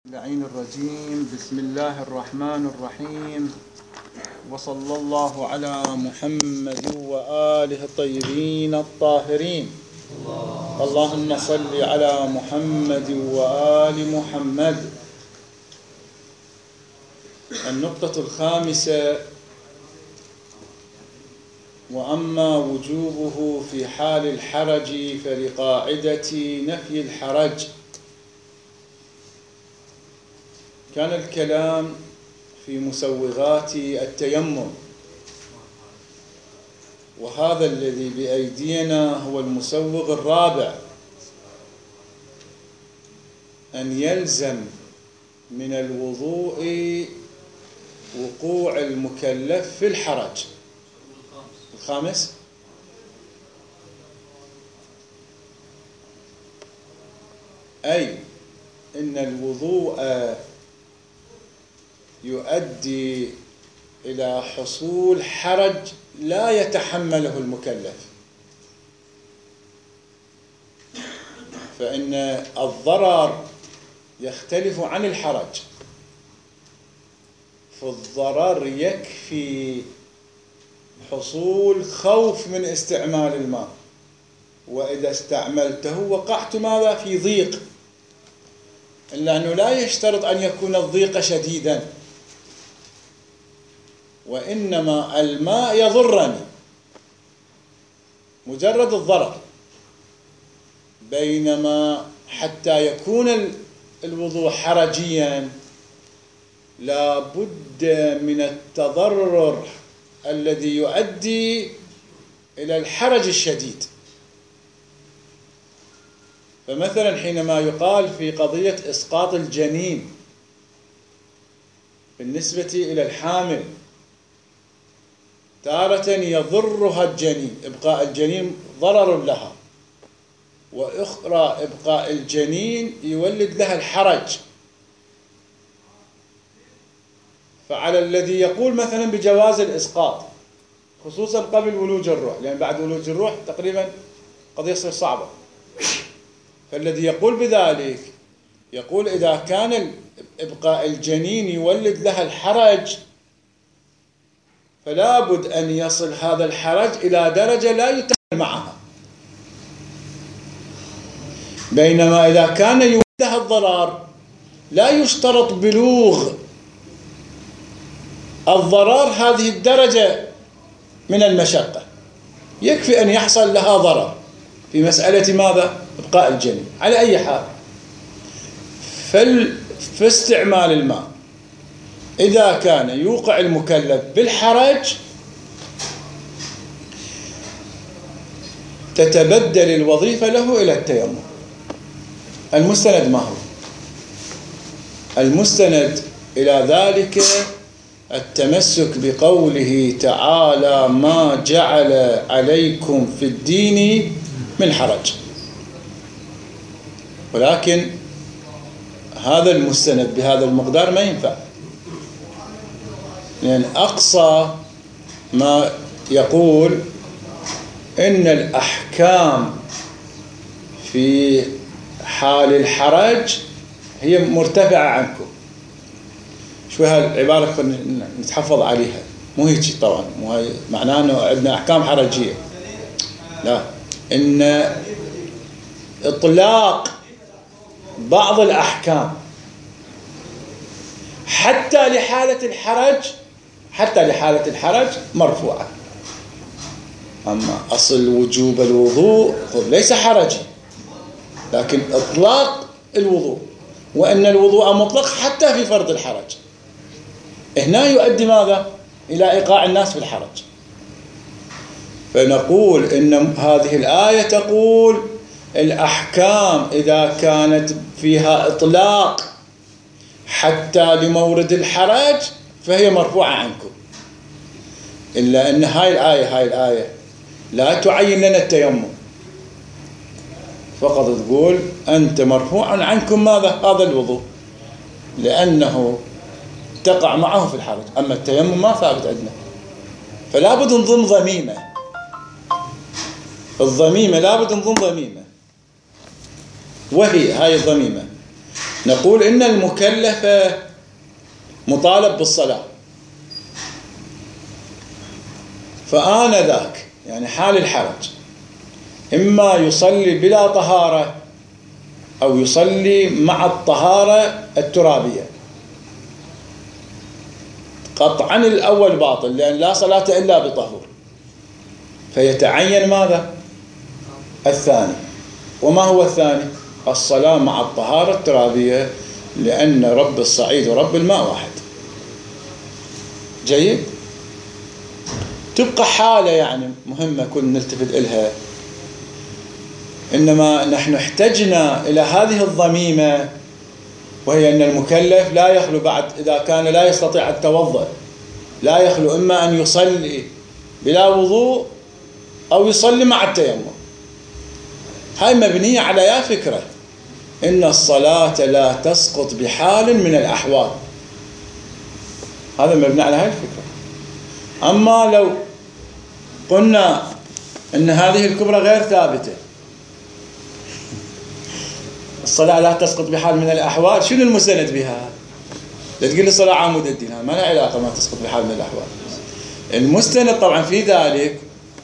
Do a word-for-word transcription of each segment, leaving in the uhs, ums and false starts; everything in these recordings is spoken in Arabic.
اللعين الرجيم. بسم الله الرحمن الرحيم، وصلى الله على محمد وآله الطيبين الطاهرين. اللهم صل على محمد وآل محمد. النقطة الخامسة: وأما وجوبه في حال الحرج فلقاعدة نفي الحرج. كان الكلام في مسوغات التيمم، وهذا الذي بأيدينا هو المسوغ الرابع، أن يلزم من الوضوء وقوع المكلف في الحرج. الخامس: أي إن الوضوء يؤدي إلى حصول حرج لا يتحمله المكلف، فإن الضرر يختلف عن الحرج. فالضرر يكفي حصول خوف من استعمال الماء، وإذا استعملته وقعت ماذا؟ في ضيق، إلا أنه لا يشترط أن يكون الضيق شديدا، وإنما الماء يضرني مجرد الضرر، بينما حتى يكون الوضوء حرجيا لا بد من التضرر الذي يؤدي إلى الحرج الشديد. فمثلا حينما يقال في قضية إسقاط الجنين بالنسبة إلى الحامل، تارة يضرها الجنين، إبقاء الجنين ضرر لها، وأخرى إبقاء الجنين يولد لها الحرج. فعلى الذي يقول مثلا بجواز الإسقاط، خصوصا قبل ولوج الروح، لأن بعد ولوج الروح تقريبا قضية تصير صعبة، فالذي يقول بذلك يقول إذا كان إبقاء الجنين يولد لها الحرج فلا بد أن يصل هذا الحرج إلى درجة لا يتحمل معها، بينما إذا كان يولد لها الضرر لا يشترط بلوغ الضرر هذه الدرجة من المشقة، يكفي أن يحصل لها ضرر في مسألة ماذا؟ إبقاء الجنين. على أي حال، في استعمال الماء إذا كان يوقع المكلف بالحرج تتبدل الوظيفة له إلى التيمم. المستند ما هو؟ المستند إلى ذلك التمسك بقوله تعالى: ما جعل عليكم في الدين من حرج. ولكن هذا المستند بهذا المقدار ما ينفع، لأن أقصى ما يقول إن الأحكام في حال الحرج هي مرتفعة عنكم. شو هالعبارة نتحفظ عليها، مو هيك طبعا، مو هي معناه أنه عندنا أحكام حرجية، لا، إن إطلاق بعض الأحكام حتى لحالة الحرج حتى لحالة الحرج مرفوعة. أما أصل وجوب الوضوء ليس حرجي، لكن إطلاق الوضوء، وأن الوضوء مطلق حتى في فرض الحرج، هنا يؤدي ماذا؟ إلى إيقاع الناس في الحرج. فنقول إن هذه الآية تقول الأحكام إذا كانت فيها إطلاق حتى لمورد الحرج فهي مرفوعة عنكم، إلا أن هاي الآية هاي الآية لا تعين لنا التيمم، فقط تقول أنت مرفوع عنكم ماذا؟ هذا الوضوء، لأنه تقع معه في الحرج. أما التيمم ما ثابت عندنا، فلا بد نضم ضميمة. الضميمة لا بد نضم ضميمة، وهي هاي الضميمة نقول إن المكلف مطالب بالصلاة، فآنذاك يعني حال الحرج إما يصلي بلا طهارة أو يصلي مع الطهارة الترابية. قطعا الأول باطل، لأن لا صلاة إلا بطهور، فيتعين ماذا؟ الثاني. وما هو الثاني؟ الصلاة مع الطهارة الترابية، لأن رب الصعيد ورب الماء واحد. جيد؟ تبقى حالة يعني مهمة كن نلتفت إلها، إنما نحن احتجنا إلى هذه الضميمة، وهي أن المكلف لا يخلو بعد إذا كان لا يستطيع التوضؤ، لا يخلو إما أن يصلي بلا وضوء أو يصلي مع التيمم. هاي مبنية على يا فكرة إن الصلاة لا تسقط بحال من الأحوال، هذا مبني على هاي الفكرة. أما لو قلنا إن هذه الكبرى غير ثابتة، الصلاة لا تسقط بحال من الأحوال، شنو المستند بها؟ لا تقول لي الصلاة عمود الدين، ما لها علاقة ما تسقط بحال من الأحوال. المستند طبعا في ذلك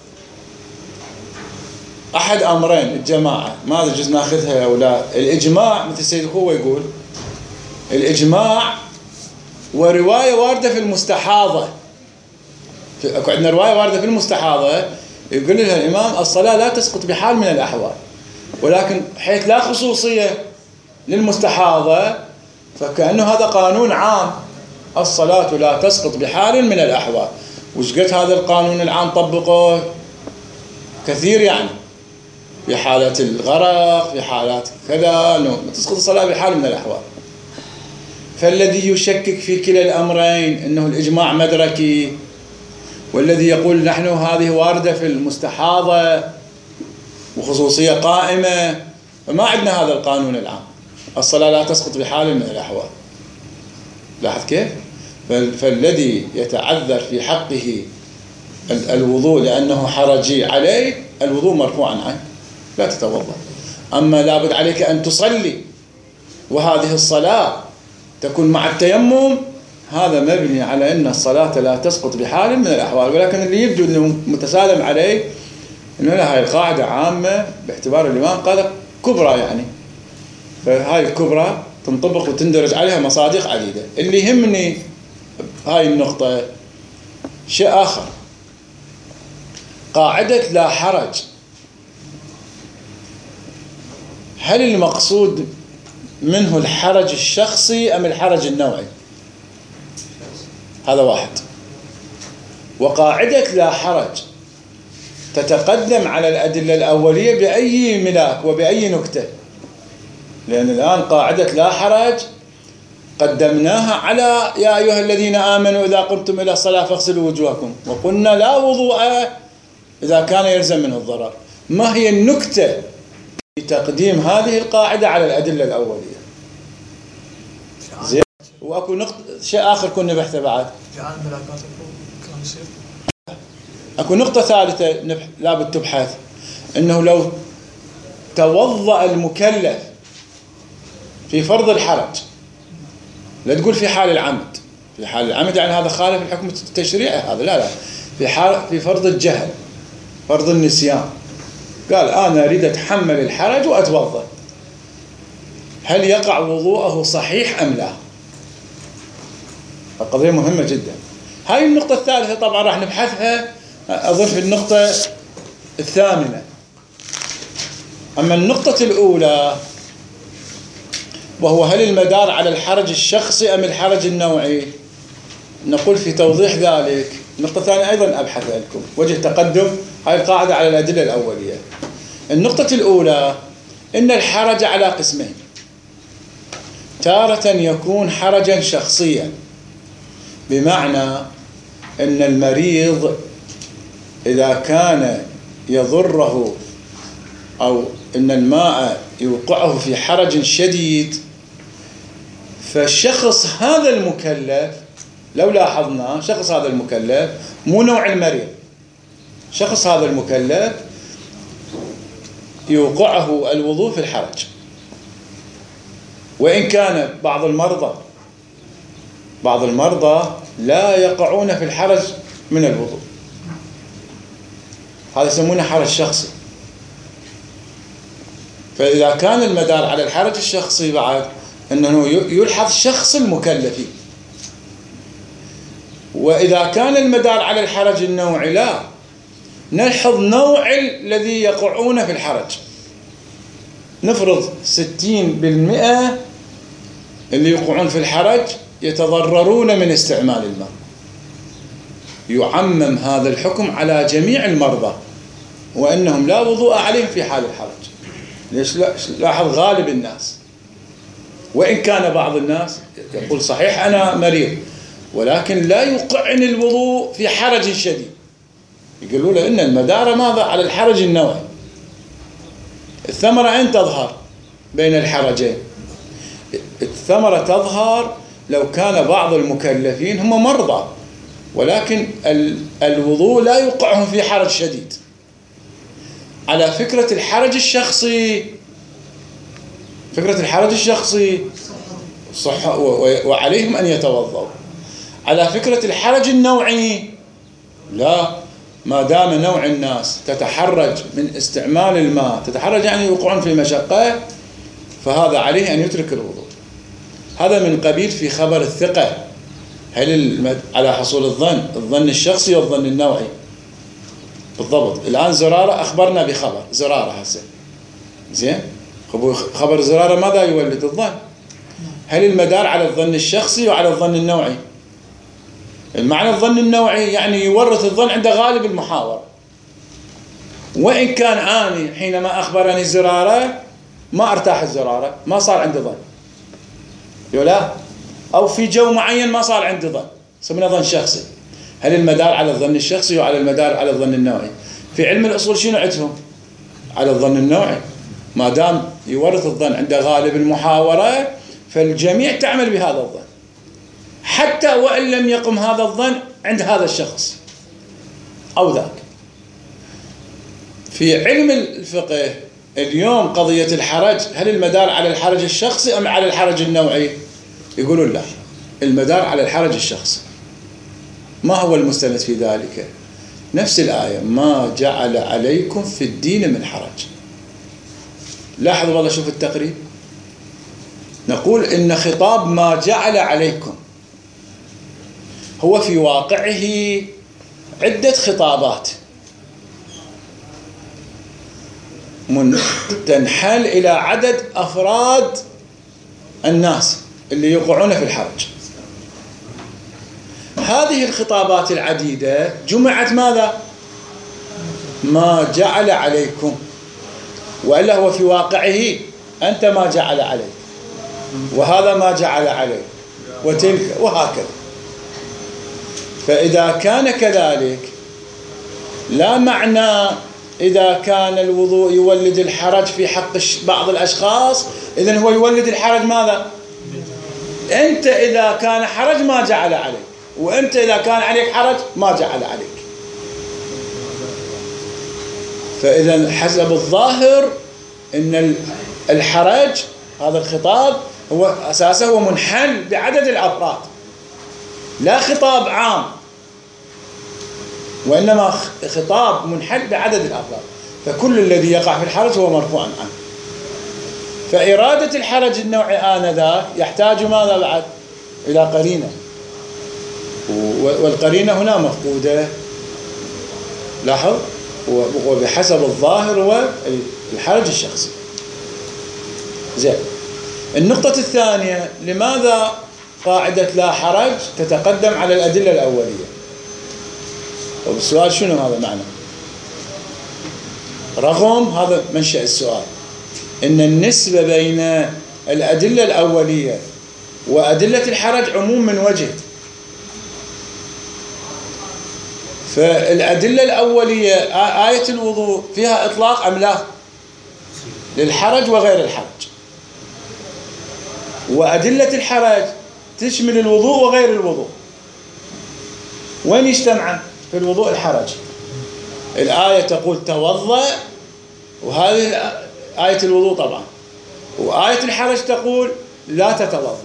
أحد أمرين الجماعة، ما أدري جزء ناخذها أو لا. الإجماع مثل السيد الخوة يقول الإجماع ورواية واردة في المستحاضة. أكو عندنا رواية واردة في المستحاضة يقول لها الإمام الصلاة لا تسقط بحال من الأحوال، ولكن حيث لا خصوصية للمستحاضة فكأنه هذا قانون عام، الصلاة لا تسقط بحال من الأحوال. وش قلت هذا القانون العام طبقه كثير، يعني في حالة الغرق، في حالات كذا، أنه تسقط الصلاة بحال من الأحوال. فالذي يشكك في كلا الأمرين أنه الإجماع مدركي، والذي يقول نحن هذه واردة في المستحاضة وخصوصية قائمة، فما عندنا هذا القانون العام، الصلاة لا تسقط بحال من الأحوال. لاحظ كيف؟ فالذي يتعذر في حقه الوضوء لأنه حرجي عليه، الوضوء مرفوعا عنه لا تتوضأ. أما لابد عليك أن تصلي وهذه الصلاة تكون مع التيمم، هذا مبني على أن الصلاة لا تسقط بحال من الأحوال. ولكن اللي يبدو أنه متسالم عليه أنه هاي القاعدة عامة باعتبار الإمام قال كبرى، يعني فهاي الكبرى تنطبق وتندرج عليها مصادق عديدة. اللي يهمني هاي النقطة شيء آخر، قاعدة لا حرج، هل المقصود منه الحرج الشخصي أم الحرج النوعي؟ هذا واحد. وقاعدة لا حرج تتقدم على الأدلة الأولية بأي ملاك وبأي نكتة، لأن الآن قاعدة لا حرج قدمناها على يا أيها الذين آمنوا إذا قمتم إلى الصلاة فاغسلوا وجوهكم، وقلنا لا وضوء إذا كان يلزم منه الضرر. ما هي النكتة في تقديم هذه القاعدة على الأدلة الأولية؟ زين. وأكو نقطة شيء آخر كنا نبحثه بعد، أكو نقطة ثالثة لابد تبحث، أنه لو توضأ المكلف في فرض الحرج، لا تقول في حال العمد، في حال العمد يعني هذا خالف الحكم التشريعي، هذا لا لا في حال في فرض الجهل، فرض النسيان، قال أنا أريد أتحمل الحرج وأتوضأ، هل يقع وضوءه صحيح أم لا؟ القضية مهمة جدا. هاي النقطة الثالثة طبعا راح نبحثها أظن في النقطة الثامنة. أما النقطة الأولى وهو هل المدار على الحرج الشخصي أم الحرج النوعي، نقول في توضيح ذلك النقطة الثانية أيضا أبحث لكم وجه تقدم هاي القاعدة على الأدلة الأولية. النقطة الأولى إن الحرج على قسمين، تارة يكون حرجا شخصيا، بمعنى أن المريض إذا كان يضره أو أن الماء يوقعه في حرج شديد، فالشخص هذا المكلف لو لاحظنا شخص هذا المكلف مو نوع المريض، شخص هذا المكلف يوقعه الوضوء في الحرج، وإن كان بعض المرضى بعض المرضى لا يقعون في الحرج من الوضوء، هذا يسمونه حرج شخصي. فإذا كان المدار على الحرج الشخصي بعد أنه يلحظ شخص المكلف، وإذا كان المدار على الحرج النوعي لا نلحظ نوع الذي يقعون في الحرج. نفرض ستين بالمئة اللي يقعون في الحرج يتضررون من استعمال الماء، يعمم هذا الحكم على جميع المرضى وأنهم لا وضوء عليهم في حال الحرج. ليش؟ لاحظ غالب الناس، وإن كان بعض الناس يقول صحيح أنا مريض ولكن لا يقعني الوضوء في حرج شديد، يقولوا له إن المدار ماذا على الحرج النوعي. الثمرة أين تظهر بين الحرجين؟ الثمرة تظهر لو كان بعض المكلفين هم مرضى ولكن الوضوء لا يوقعهم في حرج شديد. على فكرة الحرج الشخصي، فكرة الحرج الشخصي صح وعليهم أن يتوضأوا. على فكرة الحرج النوعي لا، ما دام نوع الناس تتحرج من استعمال الماء، تتحرج يعني يوقعون في مشقة، فهذا عليه أن يترك الوضوء. هذا من قبيل في خبر الثقة، هل المد... على حصول الظن، الظن الشخصي والظن النوعي بالضبط. الآن زرارة أخبرنا بخبر زرارة هسه، زين، خبر زرارة ماذا يولد؟ الظن. هل المدار على الظن الشخصي وعلى الظن النوعي؟ المعنى الظن النوعي يعني يورث الظن عند غالب المحاور، وإن كان آني حينما أخبرني زرارة ما ارتاح الزرارة، ما صار عندي ظن، يولا أو في جو معين ما صار عندي ظن، سمينا ظن شخصي. هل المدار على الظن الشخصي وعلى المدار على الظن النوعي؟ في علم الأصول شنو عندهم؟ على الظن النوعي، ما دام يورث الظن عند غالب المحاورة فالجميع تعمل بهذا الظن حتى وإن لم يقم هذا الظن عند هذا الشخص أو ذاك. في علم الفقه اليوم قضية الحرج، هل المدار على الحرج الشخصي أم على الحرج النوعي؟ يقولون لا، المدار على الحرج الشخصي. ما هو المستند في ذلك؟ نفس الآية، ما جعل عليكم في الدين من حرج. لاحظوا والله، شوف التقريب، نقول إن خطاب ما جعل عليكم هو في واقعه عدة خطابات من تنحل إلى عدد أفراد الناس اللي يقعون في الحرج. هذه الخطابات العديدة جمعت ماذا؟ ما جعل عليكم، وإلا هو في واقعه أنت ما جعل عليك، وهذا ما جعل عليك، وتلك وهكذا. فإذا كان كذلك لا معنى إذا كان الوضوء يولد الحرج في حق بعض الأشخاص إذن هو يولد الحرج ماذا؟ أنت إذا كان حرج ما جعل عليك، وأنت إذا كان عليك حرج ما جعل عليك. فإذا حسب الظاهر إن الحرج هذا الخطاب هو أساسه هو منحل بعدد الأفراد، لا خطاب عام، وإنما خطاب منحل بعدد الأفراد. فكل الذي يقع في الحرج هو مرفوع عنه. فإرادة الحرج النوعي آنذاك يحتاج ماذا بعد؟ إلى قرينة، والقرينة هنا مفقودة. لاحظ، وبحسب الظاهر هو الحرج الشخصي. زين، النقطة الثانية، لماذا قاعدة لا حرج تتقدم على الأدلة الأولية؟ والسؤال شنو هذا معنى؟ رغم هذا منشأ السؤال، إن النسبة بين الأدلة الأولية وأدلة الحرج عموم من وجه. فالأدلة الأولية آية الوضوء فيها إطلاق أم لا؟ للحرج وغير الحرج. وأدلة الحرج تشمل الوضوء وغير الوضوء. وين يجتمعن في الوضوء الحرج؟ الآية تقول توضأ، وهذه آية الوضوء طبعا، وآية الحرج تقول لا تتوضأ.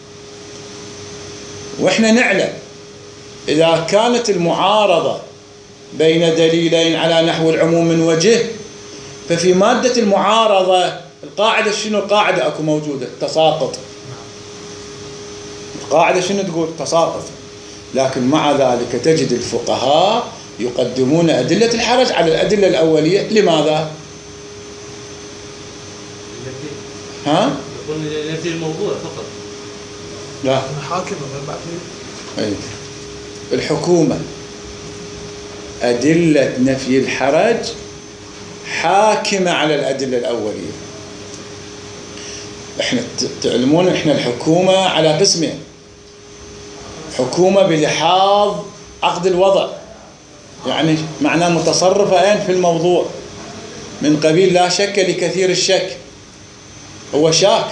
وإحنا نعلم إذا كانت المعارضة بين دليلين على نحو العموم من وجه، ففي مادة المعارضة القاعدة شنو؟ القاعدة أكو موجودة تساقط. القاعدة شنو تقول؟ تساقط. لكن مع ذلك تجد الفقهاء يقدمون أدلة الحرج على الأدلة الأولية. لماذا؟ ها؟ يقول نفي الموضوع فقط. لا. الحاكم أي. الحكومة أدلة نفي الحرج حاكمة على الأدلة الأولية. احنا تعلمون احنا الحكومة على قسمين: حكومة بلحاظ عقد الوضع، يعني معناه متصرفة في الموضوع، من قبيل لا شك لكثير الشك، هو شاك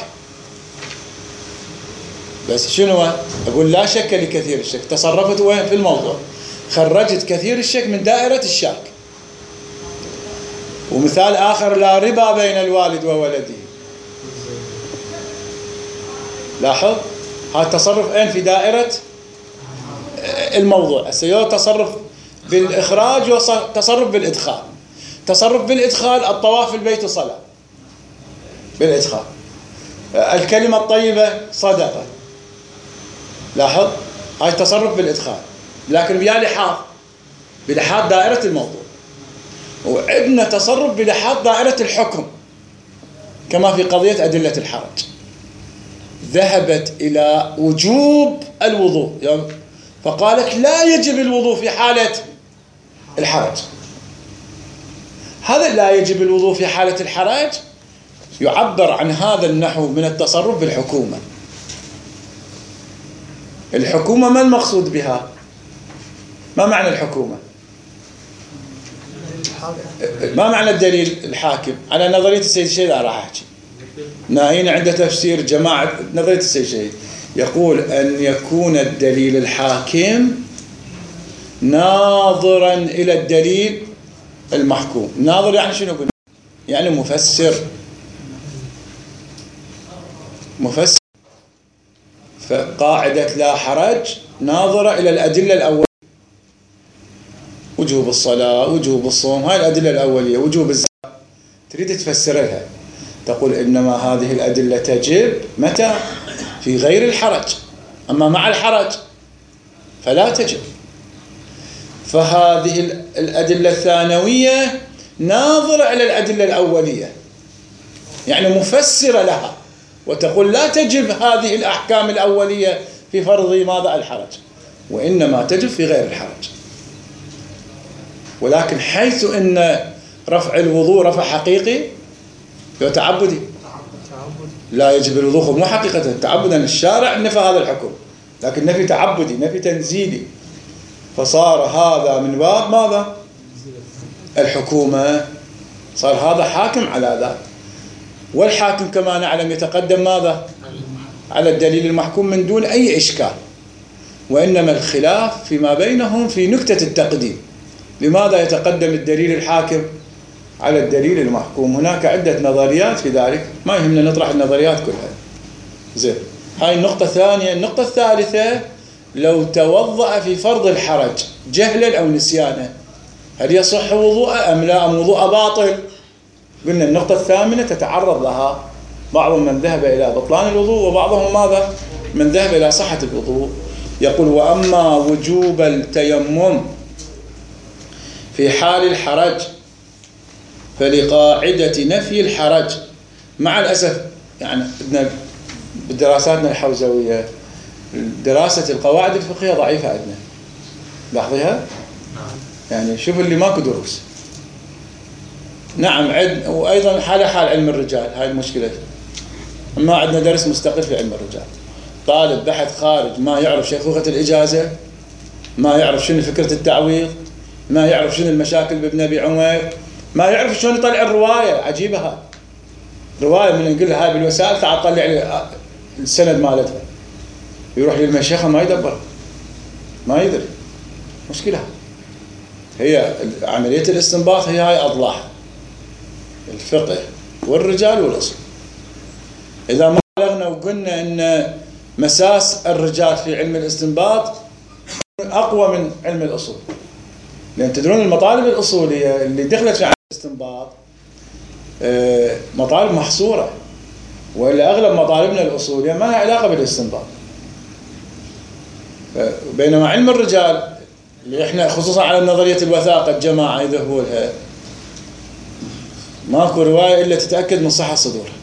بس شنو أقول؟ لا شك لكثير الشك، تصرفت وين في الموضوع، خرجت كثير الشك من دائرة الشاك. ومثال آخر: لا ربا بين الوالد وولده. لاحظ هذا التصرف أين في دائرة الموضوع. السيارة تصرف بالإخراج وتصرف بالإدخال. تصرف بالإدخال: الطواف في البيت صلاة بالإدخال، الكلمة الطيبة صدقة. لاحظ هاي تصرف بالإدخال، لكن بيا لحاظ بلحاظ دائرة الموضوع. وعندنا تصرف بلحاظ دائرة الحكم، كما في قضية أدلة الحرج، ذهبت إلى وجوب الوضوء، فقالت لا يجب الوضوء في حالة الحرج. هذا لا يجب الوضوء في حالة الحرج يعبر عن هذا النحو من التصرف بالحكومة. الحكومة ما المقصود بها؟ ما معنى الحكومة؟ ما معنى الدليل الحاكم؟ على نظرية السيد الشهيد راح أحكي. ناهين عند تفسير جماعة نظرية السيد الشهيد يقول أن يكون الدليل الحاكم ناظرا إلى الدليل المحكوم. ناظر يعني شنو قلنا؟ يعني مفسر. مفسر. فقاعدة لا حرج ناظرة إلى الأدلة الأولية: وجوب الصلاة، وجوب الصوم، هاي الأدلة الأولية، وجوب الزكاة. تريد تفسرها، تقول إنما هذه الأدلة تجب متى؟ في غير الحرج، أما مع الحرج فلا تجب. فهذه الأدلة الثانوية ناظرة إلى الأدلة الأولية، يعني مفسرة لها، وتقول لا تجب هذه الأحكام الأولية في فرض ماذا؟ الحرج، وإنما تجب في غير الحرج. ولكن حيث أن رفع الوضوء رفع حقيقي وتعبدي، لا يجب الوضوء مو حقيقة تعبدا، الشارع نفى هذا الحكم، لكن نفي تعبدي، نفي تنزيلي، فصار هذا من باب ماذا؟ الحكومة. صار هذا حاكم على ذلك. والحاكم كما نعلم يتقدم ماذا؟ على الدليل المحكوم من دون أي إشكال. وإنما الخلاف فيما بينهم في نكتة التقديم. لماذا يتقدم الدليل الحاكم على الدليل المحكوم؟ هناك عدة نظريات في ذلك، ما يهمنا نطرح النظريات كلها. زين، هاي النقطة الثانية. النقطة الثالثة: لو توضأ في فرض الحرج جهلا أو نسيانا، هل يصح وضوءه أم لا؟ أم وضوءه باطل؟ قلنا النقطة الثامنة تتعرض لها بعضهم من ذهب إلى بطلان الوضوء، وبعضهم ماذا؟ من ذهب إلى صحة الوضوء. يقول: وأما وجوب التيمم في حال الحرج فلقاعدة نفي الحرج. مع الأسف يعني بدراساتنا الحوزوية دراسة القواعد الفقهية ضعيفة عندنا، لاحظيها؟ يعني شوف اللي ماكو دروس. نعم عد، وأيضا حال حال علم الرجال، هاي المشكلة، ما عندنا درس مستقل في علم الرجال. طالب بحث خارج ما يعرف شيخوخة الإجازة، ما يعرف شنو فكرة التعويض، ما يعرف شنو المشاكل بابن أبي عمير، ما يعرف شلون يطلع الرواية. عجيبة هاي رواية، من نقول هاي بالوسائل تعال طلع لي السند مالتها، يروح للمشيخة ما يدبر، ما يدري. مشكلة. هي عملية الاستنباط هي هاي أضلاع الفقه والرجال والأصول. إذا ما بلغنا وقلنا أن مساس الرجال في علم الاستنباط أقوى من علم الأصول، لأن تدرون المطالب الأصولية اللي دخلت في علم الاستنباط مطالب محصورة، وإلا أغلب مطالبنا الأصولية ما لها علاقة بالاستنباط. بينما علم الرجال اللي إحنا خصوصا على نظرية الوثاقة الجماعة يذهبولها ماكو رواية إلا تتأكد من صحة صدورها.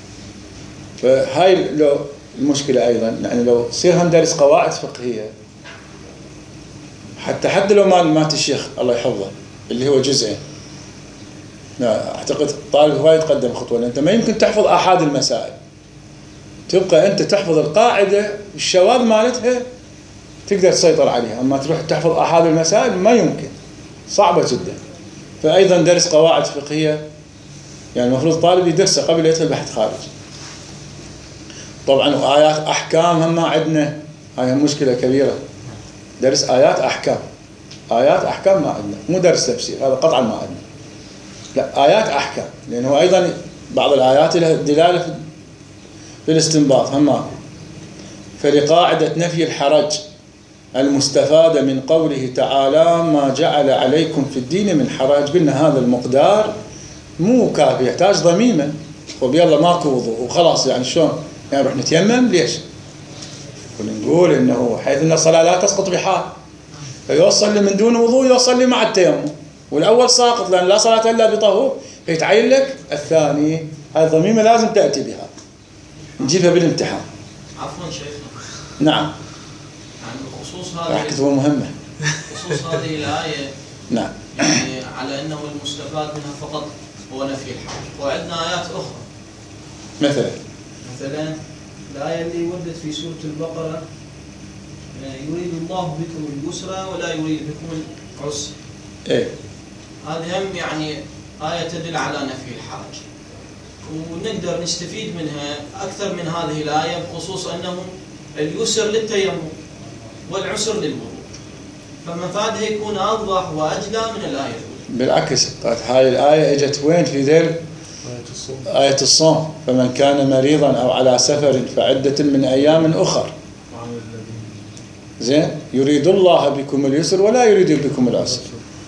فهاي لو المشكلة أيضا، يعني لو صير هندرس قواعد فقهية حتى حتى لو ما مات الشيخ الله يحفظه اللي هو جزئين، لا أعتقد طالب هواي يتقدم خطوة، لأن أنت ما يمكن تحفظ آحاد المسائل، تبقى أنت تحفظ القاعدة الشواذ مالتها تقدر تسيطر عليها، أما تروح تحفظ آحاد المسائل ما يمكن، صعبة جدا. فأيضا درس قواعد فقهية يعني المفروض طالب يدرسه قبل يدخل بحث خارجي. طبعا آيات أحكام هم عندنا، هاي مشكلة كبيرة، درس آيات أحكام، آيات أحكام ما عندنا، مو درس تفسير هذا قطعا ما عندنا، لا آيات أحكام، لأنه أيضا بعض الآيات لها دلالة في الاستنباط هم. فلقاعدة نفي الحرج المستفادة من قوله تعالى ما جعل عليكم في الدين من حرج، قلنا هذا المقدار مو كافي، يحتاج ضميمة. طب يلا ماكو وضوء وخلاص، يعني شلون يعني نروح نتيمم؟ ليش؟ ونقول انه حيث ان الصلاة لا تسقط بحال، فيوصل لي من دون وضوء يوصل لي مع التيمم، والاول ساقط لان لا صلاة الا بطهور، فيتعين لك الثاني. هاي الضميمة لازم تأتي بها، نجيبها بالامتحان. عفوا شيخنا. نعم. يعني بخصوص هذه راح كتبه مهمة. بخصوص هذه الآية. نعم. يعني على انه المستفاد منها فقط هو نفي الحرج، وعندنا آيات أخرى. مثلا. مثلا الآية اللي وردت في سورة البقرة يريد الله بكم اليسر ولا يريد بكم العسر. إيه. هذه هم يعني آية تدل على نفي الحرج، ونقدر نستفيد منها أكثر من هذه الآية بخصوص أنه اليسر للتيمم والعسر للوضوء، فمفادها يكون أوضح وأجلى من الآية. بالعكس هاي الآية اجت وين؟ في ذيل آية الصوم، فمن كان مريضا أو على سفر فعدة من أيام أخر. زين، يريد الله بكم اليسر ولا يريد بكم العسر.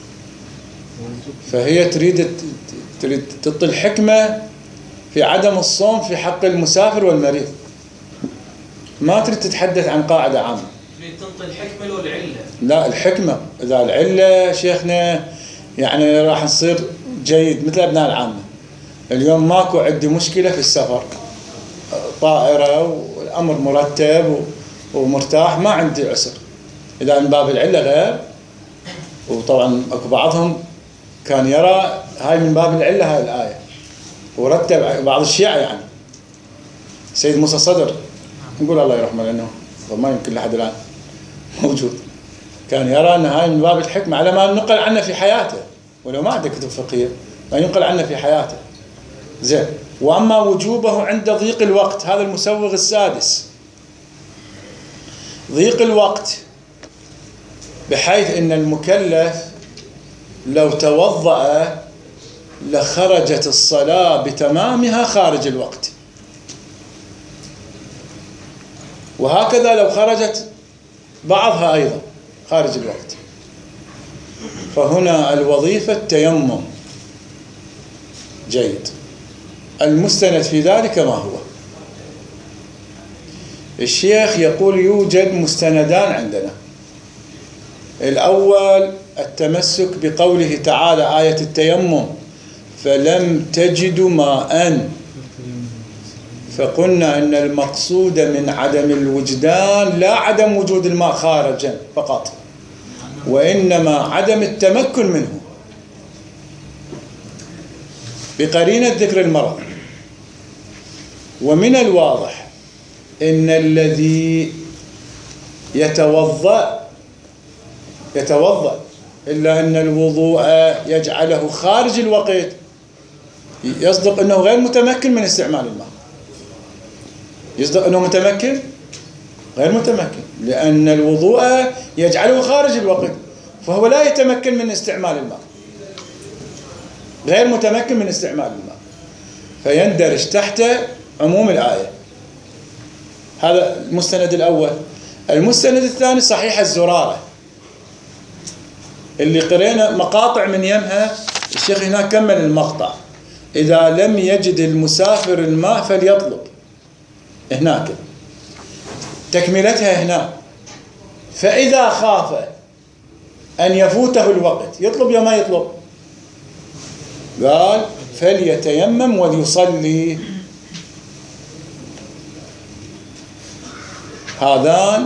فهي تريد تريد تعطي الحكمة في عدم الصوم في حق المسافر والمريض، ما تريد تتحدث عن قاعدة عامة. تريد تنطي الحكمة والعلة. لا الحكمة، إذا العلة شيخنا يعني راح نصير جيد مثل أبناء العامة. اليوم ماكو عندي مشكلة في السفر، طائرة والأمر مرتب ومرتاح، ما عندي عسر. إذا من باب العلة غير، وطبعا أكو بعضهم كان يرى هاي من باب العلة هاي الآية، ورتب بعض الشيعة يعني سيد موسى صدر نقول الله يرحمه لأنه ما يمكن لحد الآن موجود، كان يرى أن هاي من باب الحكمة على ما نقل عنه في حياته، ولو ما عنده كتب فقهية ما ينقل عنه في حياته. زين. وأما وجوبه عند ضيق الوقت، هذا المسوغ السادس، ضيق الوقت بحيث أن المكلف لو توضأ لخرجت الصلاة بتمامها خارج الوقت، وهكذا لو خرجت بعضها أيضا خارج الوقت. فهنا الوظيفة التيمم. جيد. المستند في ذلك ما هو؟ الشيخ يقول يوجد مستندان عندنا. الأول التمسك بقوله تعالى آية التيمم فلم تجدوا ماء، فقلنا أن المقصود من عدم الوجدان لا عدم وجود الماء خارجا فقط، وإنما عدم التمكن منه بقرينة ذكر المرض. ومن الواضح إن الذي يتوضأ يتوضأ إلا أن الوضوء يجعله خارج الوقت، يصدق أنه غير متمكن من استعمال الماء. يصدق أنه متمكن؟ غير متمكن، لأن الوضوء يجعله خارج الوقت، فهو لا يتمكن من استعمال الماء، غير متمكن من استعمال الماء، فيندرج تحت عموم الآية. هذا المستند الأول. المستند الثاني صحيح الزرارة اللي قرينا مقاطع من يمها. الشيخ هناك كمل المقطع: إذا لم يجد المسافر الماء فليطلب. هناك تكملتها هنا: فإذا خاف أن يفوته الوقت يطلب يا ما يطلب؟ قال فليتيمم وليصلي. هذان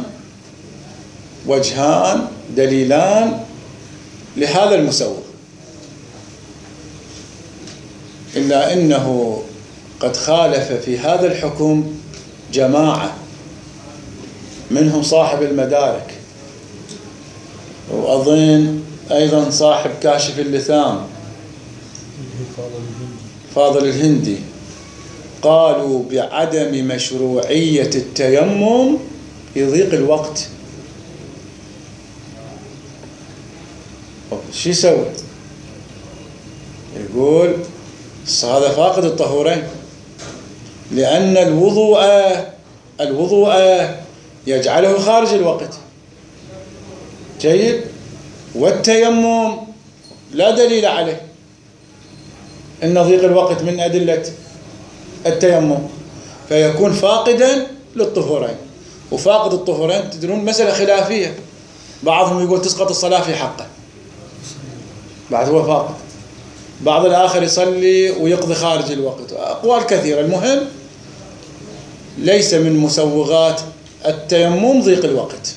وجهان دليلان لهذا المسوغ، إلا أنه قد خالف في هذا الحكم جماعة منهم صاحب المدارك، وأظن أيضا صاحب كاشف اللثام فاضل الهندي، قالوا بعدم مشروعية التيمم يضيق الوقت. شو يسوي؟ يقول هذا فاقد الطهورين، لأن الوضوء الوضوء يجعله خارج الوقت. جيد. والتيمم لا دليل عليه أن ضيق الوقت من أدلة التيمم، فيكون فاقدا للطهورين. وفاقد الطهورين تدرون مسألة خلافية، بعضهم يقول تسقط الصلاة في حقه بعد هو فاقد، بعض الآخر يصلي ويقضي خارج الوقت، أقوال كثيرة. المهم ليس من مسوغات التيمم ضيق الوقت.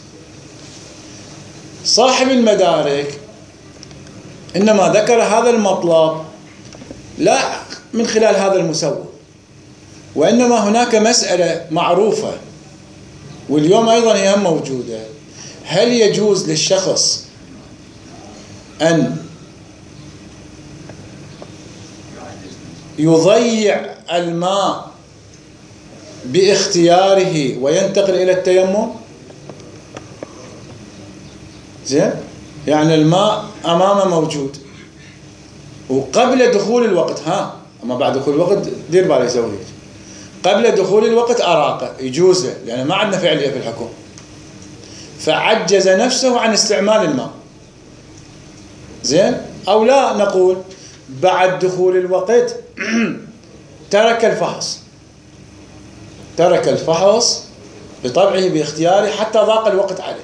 صاحب المدارك إنما ذكر هذا المطلب لا من خلال هذا المسوغ، وإنما هناك مسألة معروفة واليوم أيضا هي موجودة: هل يجوز للشخص أن يضيع الماء باختياره وينتقل إلى التيمم؟ زين، يعني الماء أمامه موجود وقبل دخول الوقت، ها أما بعد دخول الوقت دير باله يسوي قبل دخول الوقت أراقه، يجوز له لأن ما عندنا فعلية في الحكم، فعجز نفسه عن استعمال الماء. زين، أو لا نقول بعد دخول الوقت ترك الفحص ترك الفحص بطبعه باختياره حتى ضاق الوقت عليه،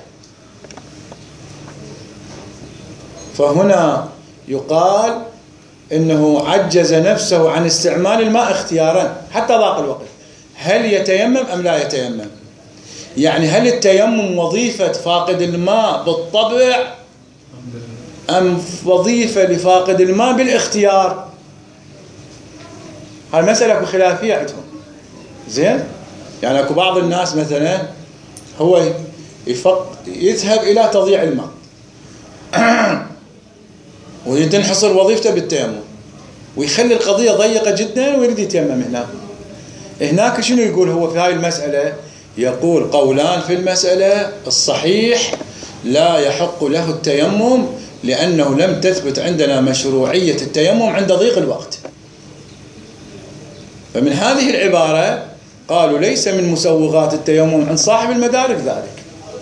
فهنا يقال إنه عجز نفسه عن استعمال الماء اختيارا حتى ضاق الوقت. هل يتيمم أم لا يتيمم؟ يعني هل التيمم وظيفة فاقد الماء بالطبع أم وظيفة لفاقد الماء بالاختيار؟ هالمسألة خلافية عندهم. زين، يعني أكو بعض الناس مثلا هو يفق يذهب إلى تضييع الماء ويتنحصر وظيفته بالتيمم ويخلي القضية ضيقة جدا ويريد يتيمم هناك. هناك شنو يقول هو في هاي المسألة؟ يقول قولان في المسألة: الصحيح لا يحق له التيمم لأنه لم تثبت عندنا مشروعية التيمم عند ضيق الوقت. فمن هذه العبارة قالوا ليس من مسوغات التيمم عند صاحب المدارك ذلك.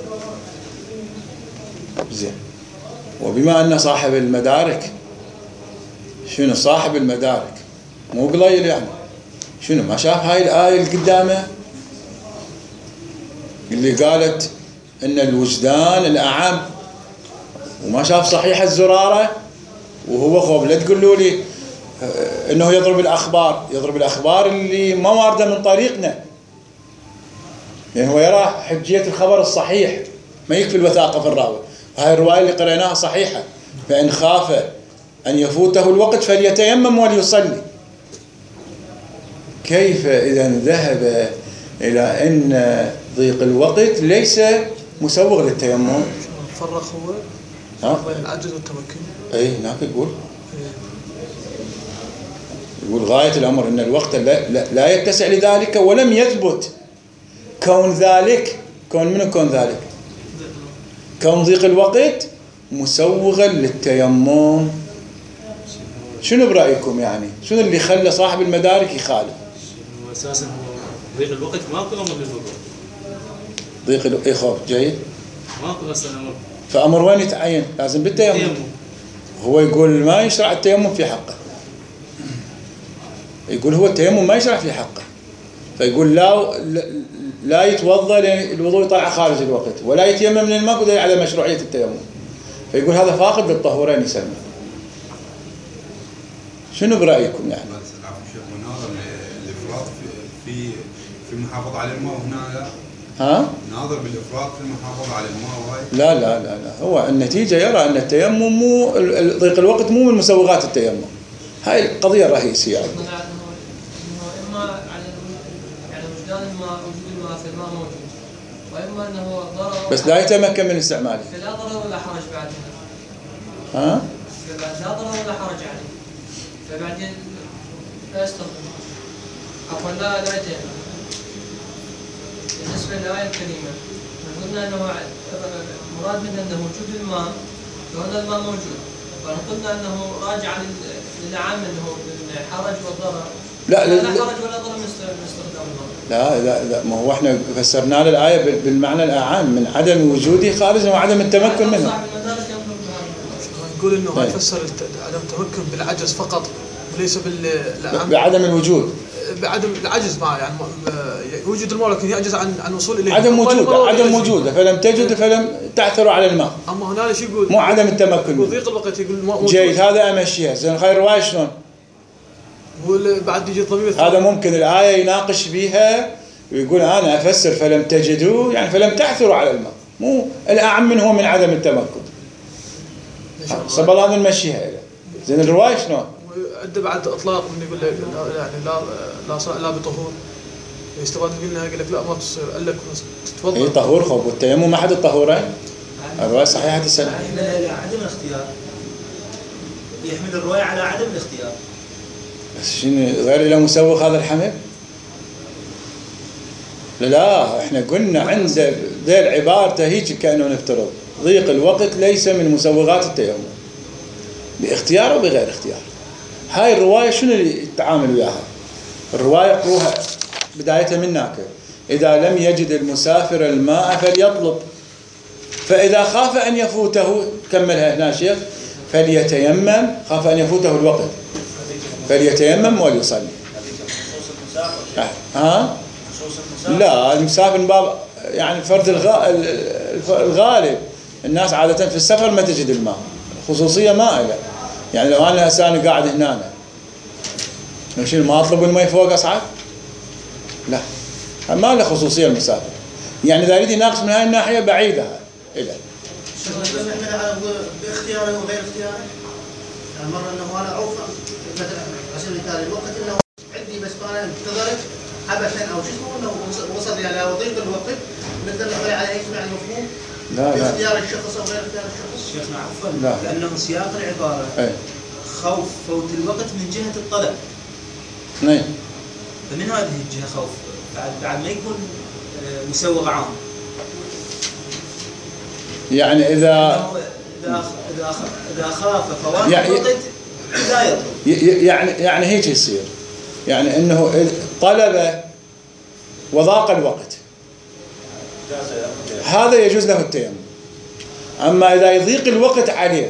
زين، وبما أن صاحب المدارك شنو صاحب المدارك مو قليل، يعني شنو ما شاف هاي الآية اللي قدامه اللي قالت إن الوجدان الأعم، وما شاف صحيح الزرارة، وهو خوف لا تقولوا لي إنه يضرب الأخبار يضرب الأخبار اللي ما واردة من طريقنا، يعني هو يرى حجية الخبر الصحيح ما يكفي الوثاقة في الراوي. هاي الرواية اللي قرأناها صحيحة: فإن خاف أن يفوته الوقت فليتيمم وليصلي. كيف إذا ذهب إلى أن ضيق الوقت ليس مسوغ للتيمم؟ فرق هو ها؟ العجز والتمكن. أي هناك يقول يقول غاية الأمر أن الوقت لا, لا, لا يتسع لذلك، ولم يثبت كون ذلك كون منه كون ذلك كون ضيق الوقت مسوغا للتيمم. شنو برأيكم؟ يعني شنو اللي خلى صاحب المدارك يخالف؟ اساسا هو ضيق الوقت ماكو امر للوضوء، ضيق ال... إيه خوف جيد. ماكو بس أمر. فأمر وين يتعين؟ لازم بالتيمم. هو يقول ما يشرع التيمم في حقه. يقول هو التيمم ما يشرع في حقه. فيقول لا لا يتوضأ لأن الوضوء طالع خارج الوقت، ولا يتيمم من الماء دليل على مشروعية التيمم. فيقول هذا فاقد للطهورين يسمى. شنو برأيكم يعني؟ الإفراط في في في المحافظة على الماء هنا لا. ها؟ ناظر بالإفراط في المحافظة على الماء وهاي. لا لا لا لا هو النتيجة يرى أن التيمم مو ضيق الوقت مو من مسوغات التيمم. هاي القضية الرئيسية. إنه إما على يعني وجدان الماء وجود الماء في الماء موجود، وإما أنه ضرر بس لا يتمكن من استعماله. فلا ضرر ولا حرج بعدها. ها؟ لا ضرر ولا حرج عليه. فبعدين لا يستخدم. عفوا لا لا يتيمم. بالنسبة للآية الكريمة قلنا أنه مراد منها أنه وجود الماء، فهنا الماء موجود، وقلنا أنه راجع للعام أنه الحرج والضرر. لا لا لا حرج ولا ضرر من استخدام الماء. لا لا لا ما هو احنا فسرنا له الآية بالمعنى الأعام من عدم وجوده خارجا وعدم التمكن منه. صاحب المدارس ينظر بهذا. يقول إنه ما يفسر عدم التمكن بالعجز فقط وليس بالعام. بعدم الوجود. بعدم العجز ما يعني وجود الماء لكن يعجز عن عن الوصول اليه. عدم وجوده عدم وجوده فلم تجد فلم تعثر على الماء. اما هنا شو يقول؟ مو عدم التمكن. وضيق الوقت يقول الماء موجود. جيد هذا امشيها زين خير روايه شلون؟ بعد يجي الضمير هذا ممكن الآية يناقش بيها ويقول أنا أفسر فلم تجدوا يعني فلم تعثروا على الماء مو الأعم منه من عدم التمكن. سبلان نمشيها إلى زين الرواية شلون؟ عنده بعد إطلاق من يقول لك يعني لا لا صلاة لا بطهور يستفاد منها يقول لك لا ما تصير قال لك تتوضأ. إيه طهور خوف والتيمم ما أحد الطهورين. الرواية صحيحة السنة. يحمل على عدم الاختيار. يحمل الرواية على عدم الاختيار. بس شنو غير إلى مسوغ هذا الحمل؟ لا لا احنا قلنا عند ذي العبارة هيك كأنه نفترض ضيق الوقت ليس من مسوغات التيمم باختيار أو بغير اختيار. هاي الرواية شنو اللي يتعامل وياها؟ الرواية قروها بدايتها من هناك إذا لم يجد المسافر الماء فليطلب فإذا خاف أن يفوته كملها هنا شيخ فليتيمم خاف أن يفوته الوقت فليتيمم وليصلي. ها؟ لا المسافر من باب يعني فرد الغالب الناس عادة في السفر ما تجد الماء خصوصية ما له يعني لو أنا هسه قاعد هنا ماشي ما أطلب الماء فوق أصعد لا ما له خصوصية المسافر يعني إذا يريد يناقش من هاي الناحية بعيدة إلى باختياره وغير اختياره يعني مرة أنه أنا أعوف مثلا عشان مثال الوقت أنه عندي بس أنا انتظرت عبثا أو شيء أنه وصل إلى وضيق الوقت نقدر نقول عليه ايش معنى المفهوم؟ لا لا باختيار الشخص أو غير اختيار الشخص. شيخنا عفوا لأنه سياق العبارة ايه؟ خوف فوت الوقت من جهة الطلب. نعم. فمن هذه الجهة خوف بعد بعد ما يكون مسوغ عام. يعني إذا إذا إذا إذا خاف فوات يعني الوقت لا يطلب. يعني يعني هيك يصير يعني إنه طلب وضاق الوقت هذا يجوز له التيمم. أما إذا يضيق الوقت عليه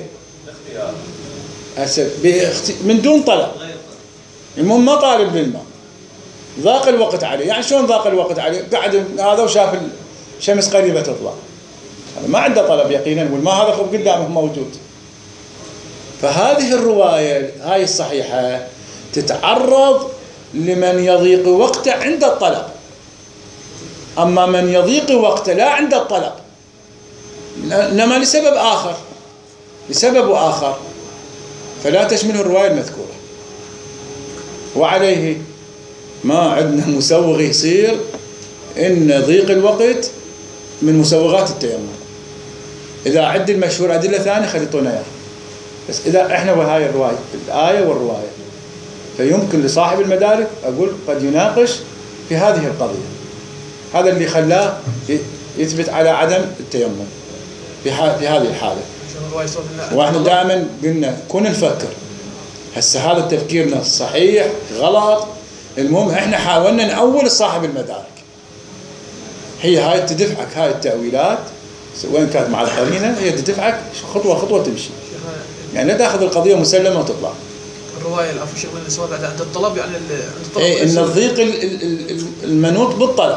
من دون طلب المهم ما طالب بالماء ضاق الوقت عليه يعني شلون ضاق الوقت عليه قاعد هذا وشاف الشمس قريبة تطلع هذا ما عنده طلب يقينا والماء هذا خب قدامه موجود. فهذه الرواية هاي الصحيحة تتعرض لمن يضيق وقته عند الطلب. أما من يضيق وقته لا عند الطلب إنما لسبب آخر لسبب آخر فلا تشمله الرواية المذكورة. وعليه ما عندنا مسوغ يصير إن ضيق الوقت من مسوغات التيمم. إذا عد المشهور أدلة ثانية خلطونا إياها بس إذا إحنا وهاي الرواية الآية والرواية فيمكن لصاحب المدارك أقول قد يناقش في هذه القضية. هذا اللي خلاه يثبت على عدم التيمم في في هذه الحالة. واحنا دائما قلنا كن نفكر هسه هذا تفكيرنا صحيح غلط المهم احنا حاولنا نأول صاحب المدارك هي هاي تدفعك، هاي التأويلات وين كانت مع القرينة هي تدفعك خطوة خطوة تمشي، يعني لا تأخذ القضية مسلمة وتطلع. الرواية العفو شيخ من السؤال بعد عند الطلب، يعني عند الطلب إيه إن الضيق المنوط بالطلب،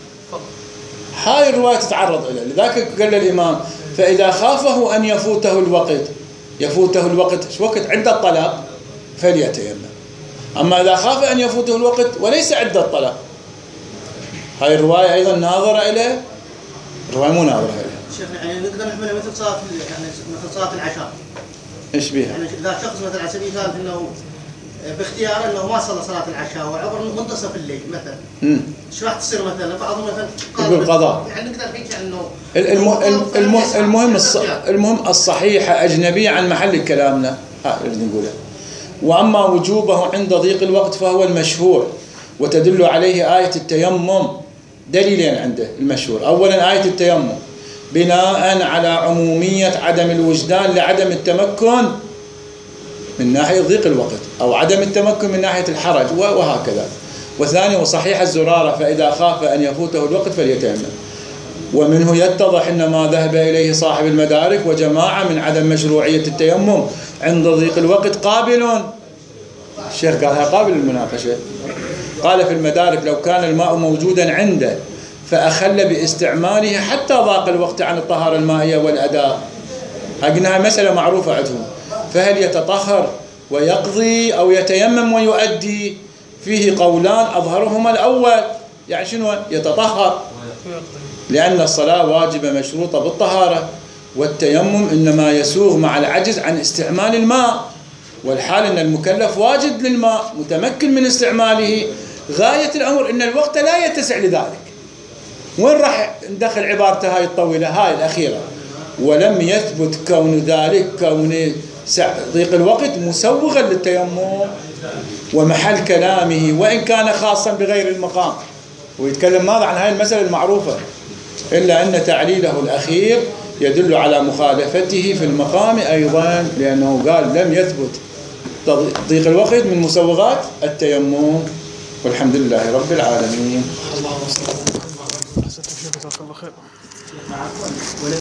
هاي الرواية تتعرض إليه. لذلك قال الإمام فإذا خافه أن يفوته الوقت، يفوته الوقت شو وقت عند الطلب فليتيمم. أما إذا خاف أن يفوته الوقت وليس عند الطلب، هاي الرواية أيضا ناظرة إليه، الرواية مو ناظرة إليه. شيخ يعني نقدر نحملها مثل صلاة يعني مثل صلاة العشاء. إيش بيها؟ يعني إذا شخص مثلا على سبيل المثال إنه باختياره إنه ما صلى صلاة العشاء وعبر منتصف الليل مثلا. امم. شو راح تصير مثلا؟ بعضهم مثلا يقول قضاء. يعني نقدر نحكي إنه المهم المهم المهم الصحيحة أجنبية عن محل كلامنا، ها اللي نقوله. وأما وجوبه عند ضيق الوقت فهو المشهور، وتدل عليه آية التيمم. دليلين عنده المشهور. أولا آية التيمم بناء على عمومية عدم الوجدان لعدم التمكن من ناحية ضيق الوقت، أو عدم التمكن من ناحية الحرج وهكذا. وثاني وصحيح الزرارة فإذا خاف أن يفوته الوقت فليتيمم. ومنه يتضح أن ما ذهب إليه صاحب المدارك وجماعة من عدم مشروعية التيمم عند ضيق الوقت قابل. الشيخ قالها قابل للمناقشة. قال في المدارك لو كان الماء موجودا عنده فأخل باستعماله حتى ضاق الوقت عن الطهارة المائية والأداء، هقناها مسألة معروفة عندهم، فهل يتطهر ويقضي أو يتيمم ويؤدي؟ فيه قولان أظهرهما الأول، يعني شنو يتطهر، لأن الصلاة واجبة مشروطة بالطهارة، والتيمم إنما يسوغ مع العجز عن استعمال الماء، والحال أن المكلف واجد للماء متمكن من استعماله. غاية الأمر أن الوقت لا يتسع لذلك. وين راح ندخل عبارته هاي الطويلة هاي الأخيرة؟ ولم يثبت كون ذلك كون ضيق الوقت مسوغا للتيمم. ومحل كلامه وإن كان خاصا بغير المقام، ويتكلم ماذا عن هاي المسألة المعروفة، إلا أن تعليله الأخير يدل على مخالفته في المقام أيضا، لأنه قال لم يثبت ضيق الوقت من مسوغات التيمم. والحمد لله رب العالمين. الله